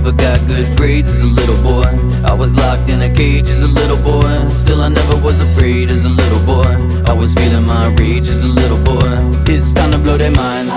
never got good grades as a little boy. I was locked in a cage as a little boy. Still I never was afraid as a little boy. I was feeling my rage as a little boy. It's time to blow their minds.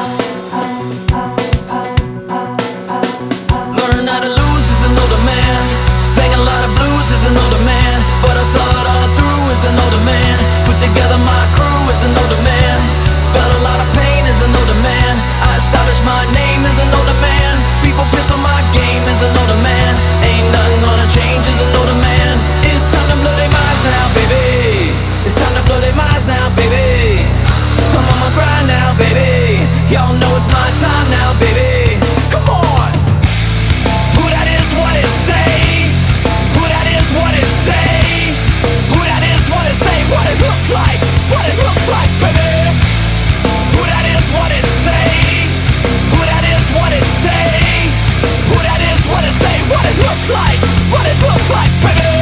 Learn how to lose as an older man. Sang a lot of blues as an older man, but I saw it all through as an older man. Put together my crew as an older man. Felt a lot of pain as an older man. I established my name as an older man. People piss on my game as an older man. Ain't nothing gonna change as an older man. It's time to blow their minds now, baby. It's time to blow their minds now, baby. I'm on my grind now, baby. Y'all know it's my time now, baby. Come on! Who that is, what it say? Who that is, what it say? Who that is, what it say? What it looks like? What it looks like, baby? Who that is, what it say? Who that is, what it say? Who that is, what it say? What it looks like? What it looks like, baby?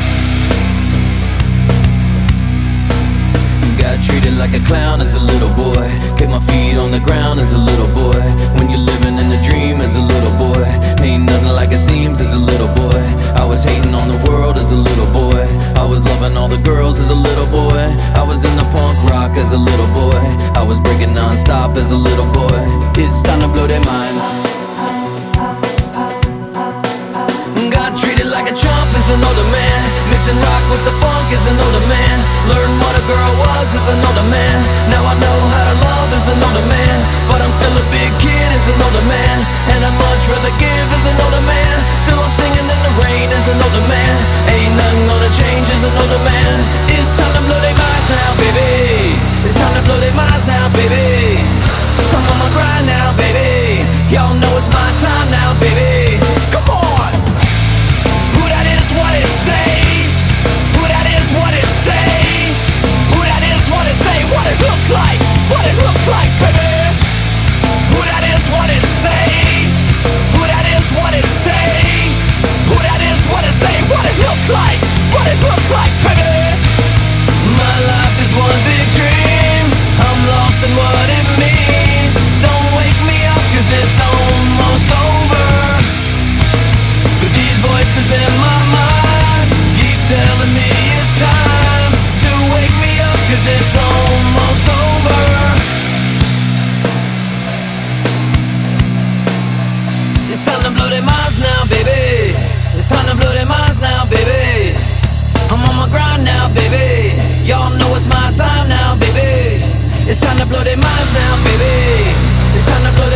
Got treated like a clown as a little boy. Kept my feet on the ground as a little boy. When you're living in the dream as a little boy, ain't nothing like it seems as a little boy. I was hating on the world as a little boy. I was loving all the girls as a little boy. I was in the punk rock as a little boy. I was breaking non-stop as a little boy. It's time to blow their minds. Got treated like a chump as an older man. Mixing rock with the funk as an older man. Learned what a girl was as an older man. Now I know how to love as an older man. But I'm still a big kid as an older man. And I'd much rather give as an older man. Still I'm singing in the rain as an older man. Ain't nothing gonna change as an older man. It's time to blow their minds now, baby. It's time to blow their minds now, baby. I'm on my grind now, baby. Y'all know it's my time now, baby. Come on! Who that is, what it say? Who that is, what it say? Who that is, what it say? What it looks like? What it looks like, baby? Who that is, what it say? Who that is, what it say? Who that is, what it say? What it looks like? What it looks like, baby? My life is one big dream. I'm lost in what it means. Don't wake me up 'cause it's almost over. But these voices in my mind keep telling me it's time to wake me up 'cause it's almost over. It's time to blow their minds now, baby. It's time to blow their minds now, baby. I'm on my grind now, baby. Y'all know it's my time now, baby. It's time to blow their minds now, baby. It's time to blow